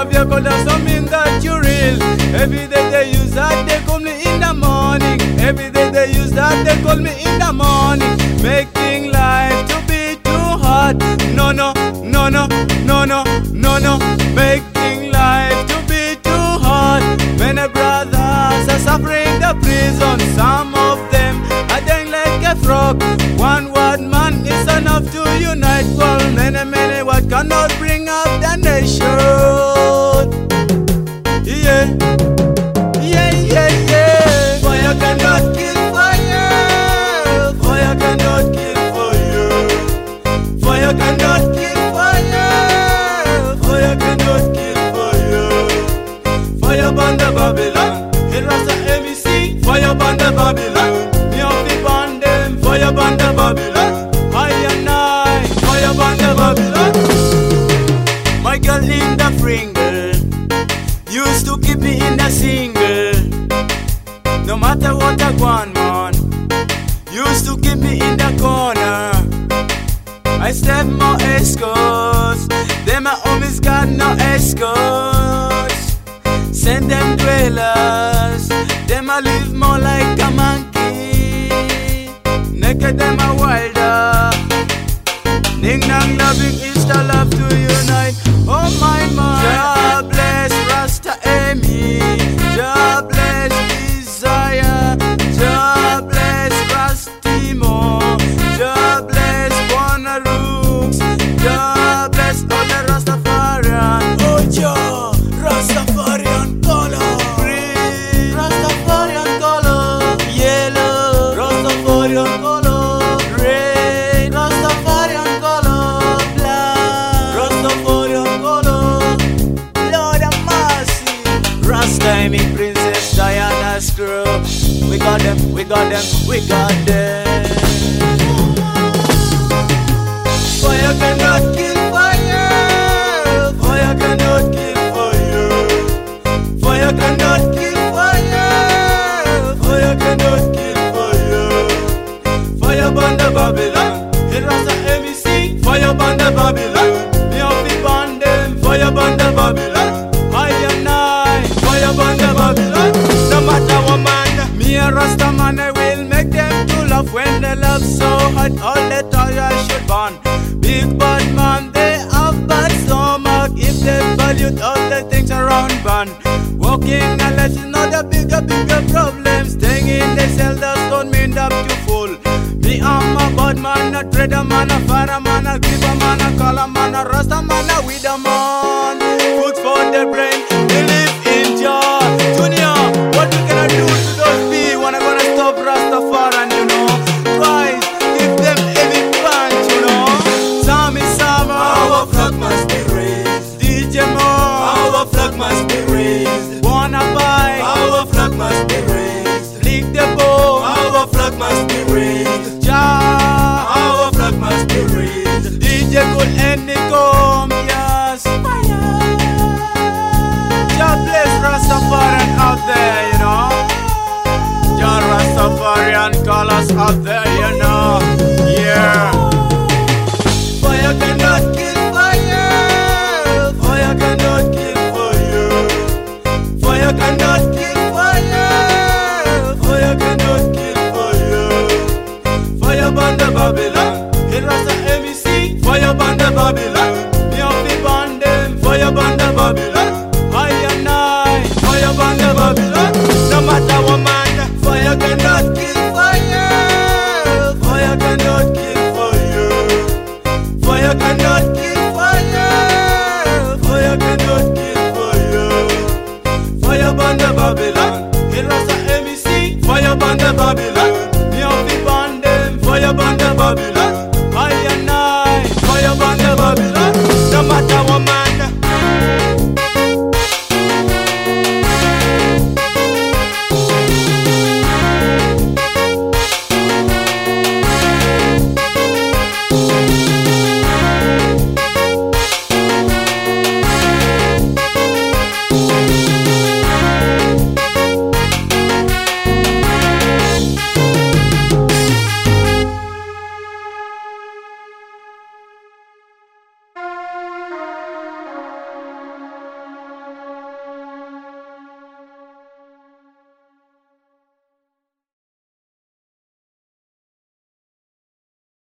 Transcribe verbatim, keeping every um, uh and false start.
of your cold does not mean that you're real. Every day they use that, they call me in the morning. Every day they use that, they call me in the morning. Making life to be too hard. No, no, no, no, no, no, no, no. Making life to be too hard. Many brothers are suffering the prison. Some of them are dying like a frog. One word man is enough to unite. Well, many, many what cannot bring up the nation. Yeah, yeah, yeah, yeah. Fire cannot kill fire. Fire cannot kill fire. Fire cannot kill fire. Fire cannot kill fire. Fire burn the Babylon. It was the M E C. Fire burn the Babylon. Me of the burn them. Fire burn the Babylon. I and I. Fire burn the Babylon. My girl Linda Pringle used to keep me in a single. No matter what I want, man, used to keep me in the corner. I step more escorts. Them my homies got no escorts. Send them dwellers. Them I live more like a monkey. Naked them a wilder. Ning nang loving is the love to unite. Oh my man, Jah bless Rasta Amy, Jah bless Desire, Jah bless Rastimo, Jah bless Wanarooks, Jah bless all the Rastafarian. Oh Jah, Rastafarian color, green, Rastafarian color, yellow, Rastafarian color, red, Rastafarian color, black, Rastafarian color. Lord have mercy. Rasta Amy, Princess Diana's crew. We got them, we got them, we got them. Fire cannot kill fire. Fire cannot kill fire. Fire cannot kill fire. Fire cannot kill fire. Fire burn the Babylon. It was the M E C. Fire burn the Babylon. Me of the burn them. Fire burn the Babylon. I and I. Fire burn the Babylon. No matter what man, me a Rasta man, I will make them to love. When they love so hot, all the tire should burn. Big bad man, they have bad stomach. If they value all the things around burn. Walking unless you know the bigger, bigger problems. Staying in the cell does don't mean that you fool. Me I'm a bad man, a trader man, a fire man, a keeper man, a collar man, a Rasta man, a widow man. Food for the brain, we live in Jah. Junior, what we gonna do to those people? Wanna gonna stop Rastafari, you know? Twice, give them heavy punch, you know? Sammy Sama, our flag must be raised. D J Mo, our flag must be raised. Wanna buy, our flag must be raised. Lick the bow, our flag must be raised. Jah, our flag must be raised. D J Cool and Nico, yes. Jah bless Rastafarian out there, you know. Jah Rastafarian colors out there, you know. Yeah. Fire cannot kill fire. Fire cannot kill fire. Fire cannot kill fire. Fire cannot kill fire. Fire burn the Babylon. It was the M E C. Fire burn the Babylon. Me of the burn them. Fire burn the Babylon.